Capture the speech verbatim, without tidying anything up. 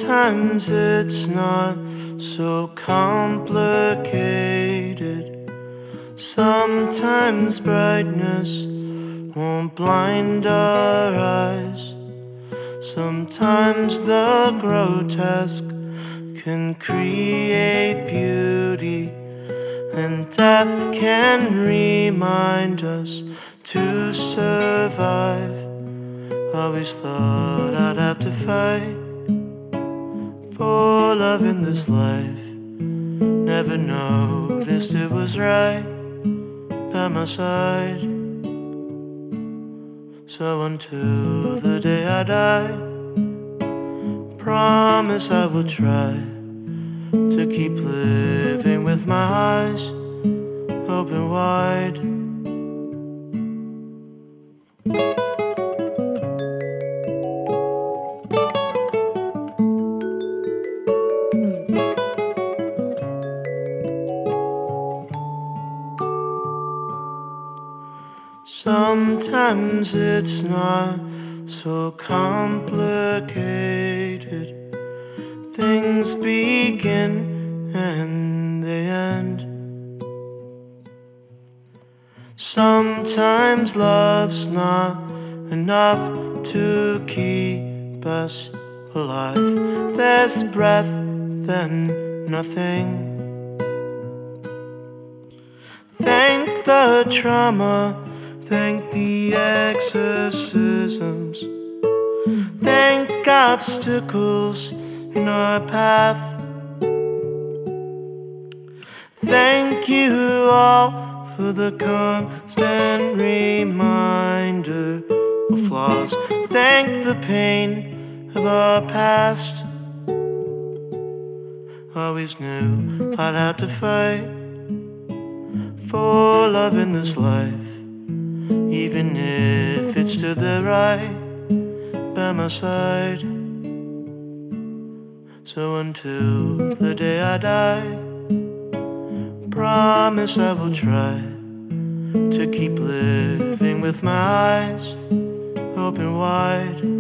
Sometimes it's not so complicated. Sometimes brightness won't blind our eyes. Sometimes the grotesque can create beauty, and death can remind us to survive. Always thought I'd have to fight for love in this life. Never noticed it was right by my side. So until the day I die, promise I will try to keep living with my eyes open wide. Sometimes it's not so complicated. Things begin and they end. Sometimes love's not enough to keep us alive. There's breath, then nothing. Thank the trauma, thank the exorcisms, thank obstacles in our path. Thank you all for the constant reminder of flaws. Thank the pain of our past. Always knew I'd have to fight for love in this life, even if it's to the right by my side. So until the day I die, promise I will try to keep living with my eyes open wide.